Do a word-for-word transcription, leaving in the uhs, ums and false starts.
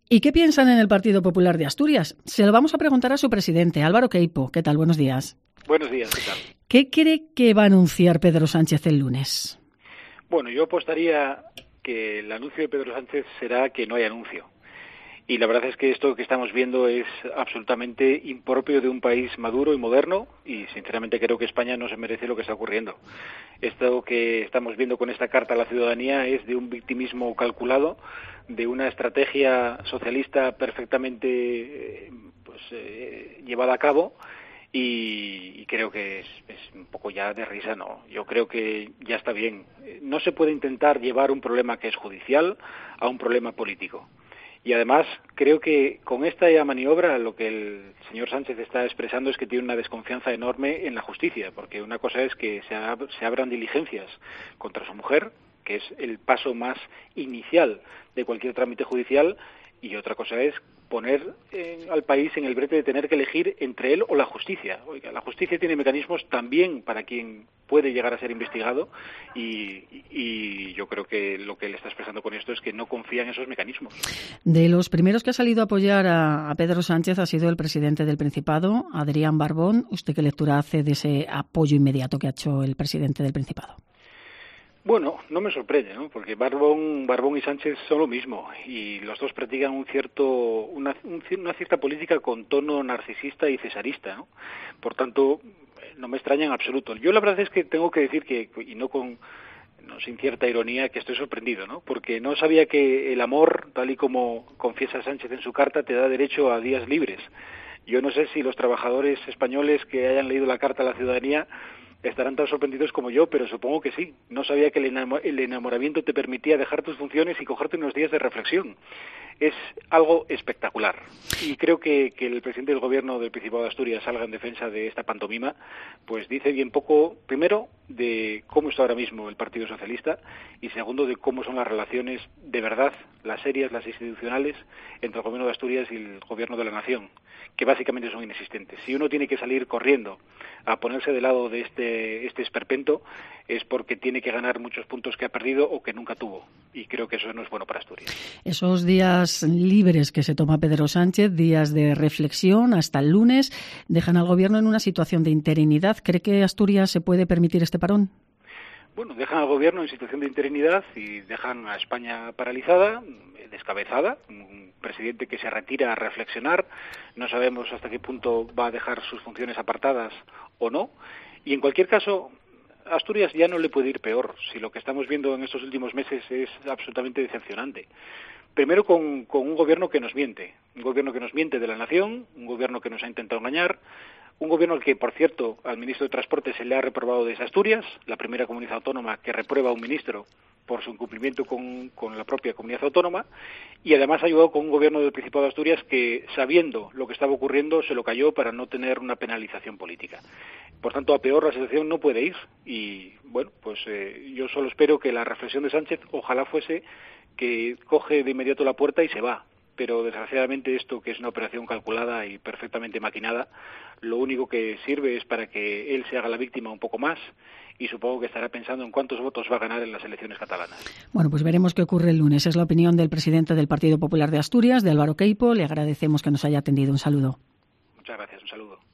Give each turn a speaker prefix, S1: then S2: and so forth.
S1: ¿Y qué piensan en el Partido Popular de Asturias? Se lo vamos a preguntar a su presidente, Álvaro Queipo. ¿Qué tal? Buenos días.
S2: Buenos días, ¿qué tal?
S1: ¿Qué cree que va a anunciar Pedro Sánchez el lunes?
S2: Bueno, yo apostaría que el anuncio de Pedro Sánchez será que no hay anuncio. Y la verdad es que esto que estamos viendo es absolutamente impropio de un país maduro y moderno, y sinceramente creo que España no se merece lo que está ocurriendo. Esto que estamos viendo con esta carta a la ciudadanía es de un victimismo calculado, de una estrategia socialista perfectamente pues, eh, llevada a cabo, y, y creo que es, es un poco ya de risa, ¿no? Yo creo que ya está bien. No se puede intentar llevar un problema que es judicial a un problema político. Y además creo que con esta maniobra lo que el señor Sánchez está expresando es que tiene una desconfianza enorme en la justicia, porque una cosa es que se, ab- se abran diligencias contra su mujer, que es el paso más inicial de cualquier trámite judicial, y otra cosa es poner eh, al país en el brete de tener que elegir entre él o la justicia. Oiga, la justicia tiene mecanismos también para quien puede llegar a ser investigado y, y yo creo que lo que él está expresando con esto es que no confía en esos mecanismos.
S1: De los primeros que ha salido a apoyar a, a Pedro Sánchez ha sido el presidente del Principado, Adrián Barbón. ¿Usted qué lectura hace de ese apoyo inmediato que ha hecho el presidente del Principado?
S2: Bueno, no me sorprende, ¿no? Porque Barbón, Barbón y Sánchez son lo mismo y los dos practican un cierto, una, un, una cierta política con tono narcisista y cesarista, ¿no? Por tanto, no me extraña en absoluto. Yo la verdad es que tengo que decir que, y no con, no sin cierta ironía, que estoy sorprendido, ¿no? Porque no sabía que el amor, tal y como confiesa Sánchez en su carta, te da derecho a días libres. Yo no sé si los trabajadores españoles que hayan leído la carta a la ciudadanía estarán tan sorprendidos como yo, pero supongo que sí. No sabía que el enamoramiento te permitía dejar tus funciones y cogerte unos días de reflexión. Es algo espectacular. Y creo que, que el presidente del gobierno del Principado de Asturias salga en defensa de esta pantomima, pues dice bien poco, primero, de cómo está ahora mismo el Partido Socialista y segundo, de cómo son las relaciones de verdad, las serias, las institucionales, entre el gobierno de Asturias y el gobierno de la nación, que básicamente son inexistentes. Si uno tiene que salir corriendo a ponerse del lado de este, este esperpento, es porque tiene que ganar muchos puntos que ha perdido o que nunca tuvo. Y creo que eso no es bueno para Asturias.
S1: Esos días libres que se toma Pedro Sánchez, días de reflexión hasta el lunes, dejan al gobierno en una situación de interinidad. ¿Cree que Asturias se puede permitir este parón?
S2: Bueno, dejan al gobierno en situación de interinidad y dejan a España paralizada, descabezada, un presidente que se retira a reflexionar, no sabemos hasta qué punto va a dejar sus funciones apartadas o no, y en cualquier caso, Asturias ya no le puede ir peor, si lo que estamos viendo en estos últimos meses es absolutamente decepcionante. Primero con, con un gobierno que nos miente, un gobierno que nos miente de la nación, un gobierno que nos ha intentado engañar, un gobierno al que, por cierto, al ministro de Transporte se le ha reprobado desde Asturias, la primera comunidad autónoma que reprueba a un ministro por su incumplimiento con, con la propia comunidad autónoma, y además ha ayudado con un gobierno del Principado de Asturias que, sabiendo lo que estaba ocurriendo, se lo cayó para no tener una penalización política. Por tanto, a peor la situación no puede ir, y bueno, pues eh, yo solo espero que la reflexión de Sánchez ojalá fuese que coge de inmediato la puerta y se va. Pero desgraciadamente esto, que es una operación calculada y perfectamente maquinada, lo único que sirve es para que él se haga la víctima un poco más y supongo que estará pensando en cuántos votos va a ganar en las elecciones catalanas.
S1: Bueno, pues veremos qué ocurre el lunes. Es la opinión del presidente del Partido Popular de Asturias, de Álvaro Queipo. Le agradecemos que nos haya atendido. Un saludo.
S2: Muchas gracias, un saludo.